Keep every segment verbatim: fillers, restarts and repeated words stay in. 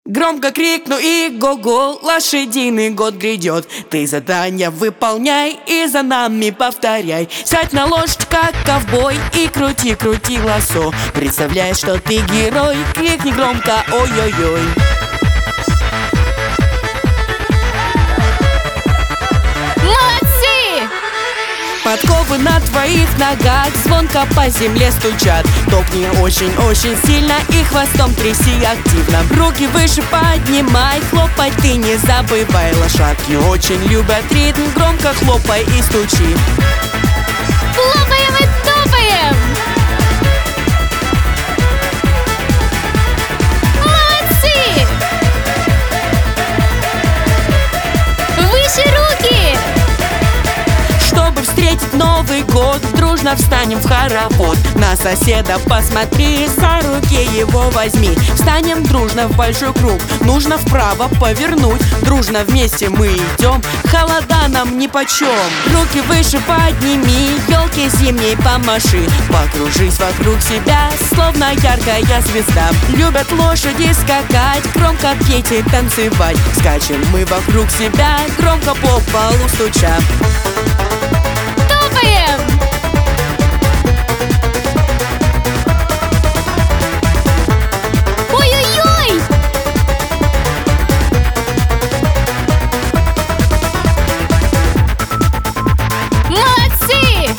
Громко крикну и го-го, лошадиный год грядет. Ты задания выполняй и за нами повторяй. Сядь на лошадь, как ковбой, и крути-крути лосо. Представляй, что ты герой, крикни громко ой-ой-ой. Подковы на твоих ногах звонко по земле стучат. Топни очень-очень сильно и хвостом тряси активно. Руки выше поднимай, хлопать ты не забывай. Лошадки очень любят ритм, громко хлопай и стучи. Хлопаем и топаем! Молодцы! Выше руки! Чтобы встретить Новый год, дружно встанем в хоровод. На соседа посмотри, за руки его возьми. Встанем дружно в большой круг, нужно вправо повернуть. Дружно вместе мы идем, холода нам нипочем. Руки выше подними, елки зимней помаши. Покружись вокруг себя, словно яркая звезда. Любят лошади скакать, громко петь и танцевать. Скачем мы вокруг себя, громко по полу стуча. Топаем! Ой-ой-ой! Молодцы!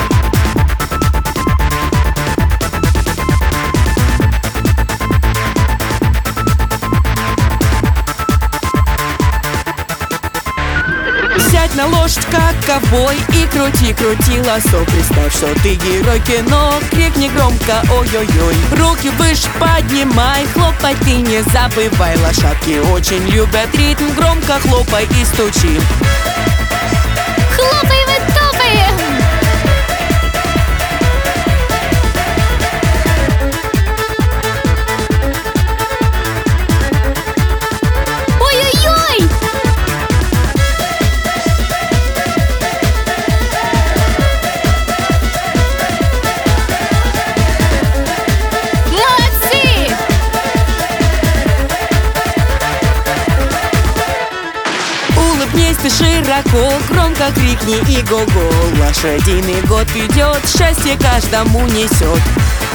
Сядь на лошадь, как ковбой, и крути-крути лосо. Представь, что ты герой кино, крикни громко ой-ой-ой. Руки выше поднимай, хлопать ты не забывай. Лошадки очень любят ритм, громко хлопай и стучи. Хлопаем и топаем! Ой-ой-ой! Молодцы! Улыбнись ты широко, громко крикни и го-го. Лошадиный год идет, счастье каждому несет.